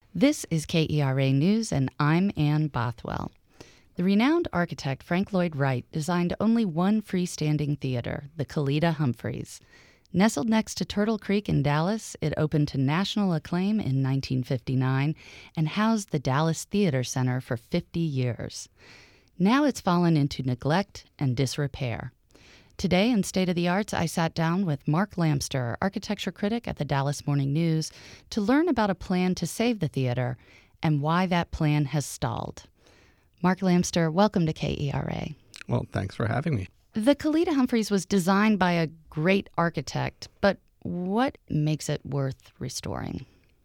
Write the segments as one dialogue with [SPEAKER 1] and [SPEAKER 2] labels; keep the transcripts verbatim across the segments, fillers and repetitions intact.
[SPEAKER 1] This is K E R A News, and I'm Ann Bothwell. The renowned architect Frank Lloyd Wright designed only one freestanding theater, the Khalida Humphreys. Nestled next to Turtle Creek in Dallas, it opened to national acclaim in nineteen fifty-nine and housed the Dallas Theater Center for fifty years. Now it's fallen into neglect and disrepair. Today in State of the Arts, I sat down with Mark Lamster, architecture critic at the Dallas Morning News, to learn about a plan to save the theater and why that plan has stalled. Mark Lamster, welcome to K E R A.
[SPEAKER 2] Well, thanks for having me.
[SPEAKER 1] The Khalida Humphreys was designed by a great architect, but what makes it worth restoring?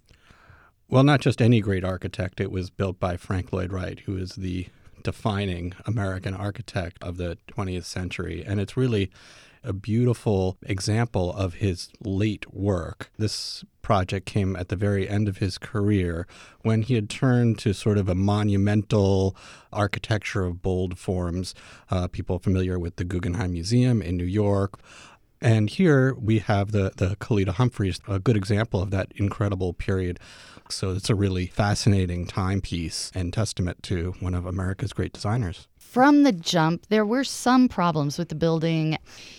[SPEAKER 2] Well, not just any great architect. It was built by Frank Lloyd Wright, who is the defining American architect of the twentieth century. And it's really a beautiful example of his late work. This project came at the very end of his career when he had turned to sort of a monumental architecture of bold forms. Uh, people familiar with the Guggenheim Museum in New York. And here we have the, the Khalida Humphreys, a good example of that incredible period. So it's a really fascinating timepiece and testament to one of America's great designers.
[SPEAKER 1] From the jump, there were some problems with the building.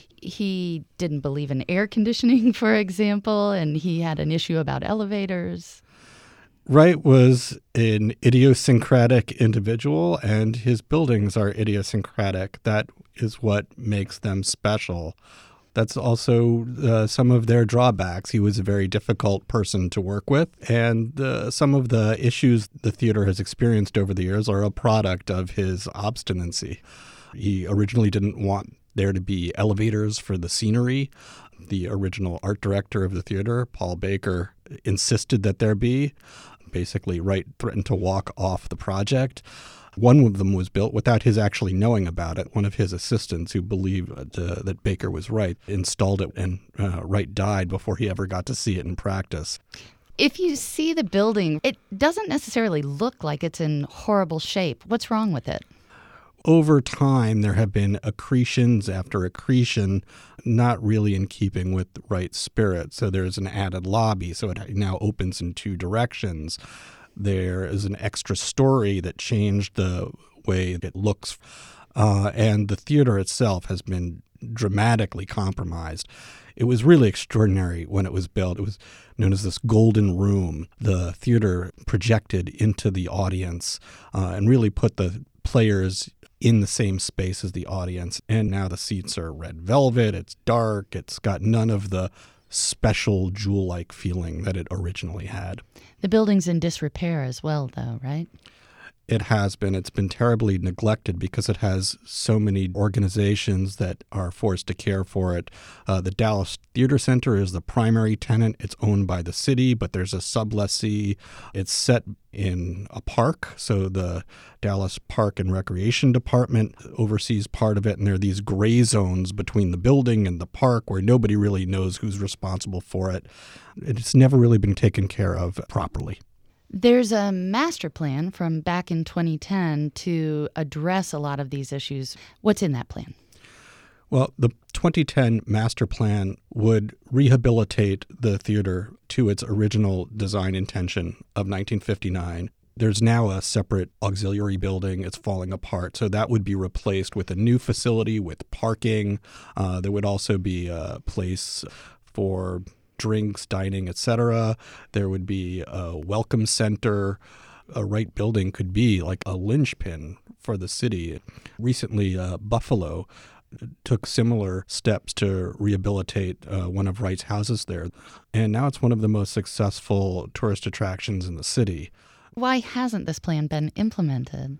[SPEAKER 1] He didn't believe in air conditioning, for example, and he had an issue about elevators.
[SPEAKER 2] Wright was an idiosyncratic individual, and his buildings are idiosyncratic. That is what makes them special. That's also uh, some of their drawbacks. He was a very difficult person to work with, and uh, some of the issues the theater has experienced over the years are a product of his obstinacy. He originally didn't want there to be elevators for the scenery. The original art director of the theater, Paul Baker, insisted that there be. Basically, Wright threatened to walk off the project. One of them was built without his actually knowing about it. One of his assistants, who believed uh, that Baker was right, installed it, and uh, Wright died before he ever got to see it in practice.
[SPEAKER 1] If you see the building, it doesn't necessarily look like it's in horrible shape. What's wrong with it?
[SPEAKER 2] Over time, there have been accretions after accretion, not really in keeping with Wright's spirit. So there's an added lobby, so it now opens in two directions. There is an extra story that changed the way it looks. Uh, and the theater itself has been dramatically compromised. It was really extraordinary when it was built. It was known as this golden room. The theater projected into the audience uh, and really put the players in the same space as the audience. And now the seats are red velvet. It's dark. It's got none of the special jewel-like feeling that it originally had.
[SPEAKER 1] The building's in disrepair as well, though, right?
[SPEAKER 2] It has been. It's been terribly neglected because it has so many organizations that are forced to care for it. Uh, the Dallas Theater Center is the primary tenant. It's owned by the city, but there's a sublessee. It's set in a park, so the Dallas Park and Recreation Department oversees part of it, and there are these gray zones between the building and the park where nobody really knows who's responsible for it. It's never really been taken care of properly.
[SPEAKER 1] There's a master plan from back in twenty ten to address a lot of these issues. What's in that plan?
[SPEAKER 2] Well, the twenty ten master plan would rehabilitate the theater to its original design intention of nineteen fifty-nine. There's now a separate auxiliary building. It's falling apart. So that would be replaced with a new facility with parking. Uh, there would also be a place for drinks, dining, et cetera. There would be a welcome center. A Wright building could be like a linchpin for the city. Recently, uh, Buffalo took similar steps to rehabilitate uh, one of Wright's houses there. And now it's one of the most successful tourist attractions in the city.
[SPEAKER 1] Why hasn't this plan been implemented?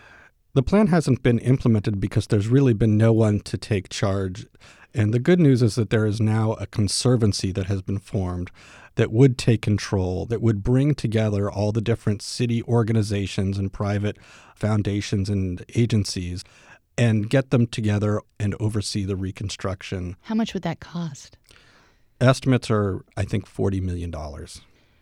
[SPEAKER 2] The plan hasn't been implemented because there's really been no one to take charge. And the good news is that there is now a conservancy that has been formed that would take control, that would bring together all the different city organizations and private foundations and agencies and get them together and oversee the reconstruction.
[SPEAKER 1] How much would that cost?
[SPEAKER 2] Estimates are, I think, forty million dollars.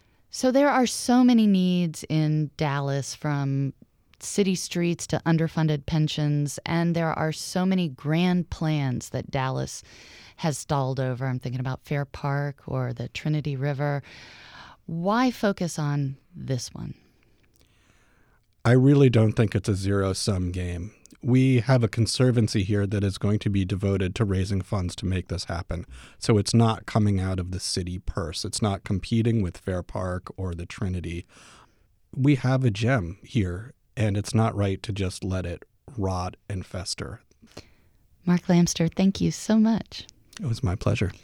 [SPEAKER 1] So there are so many needs in Dallas, from city streets to underfunded pensions, and there are so many grand plans that Dallas has stalled over. I'm thinking about Fair Park or the Trinity River. Why focus on this one?
[SPEAKER 2] I really don't think it's a zero-sum game. We have a conservancy here that is going to be devoted to raising funds to make this happen. So it's not coming out of the city purse. It's not competing with Fair Park or the Trinity. We have a gem here, and it's not right to just let it rot and fester.
[SPEAKER 1] Mark Lamster, thank you so much.
[SPEAKER 2] It was my pleasure.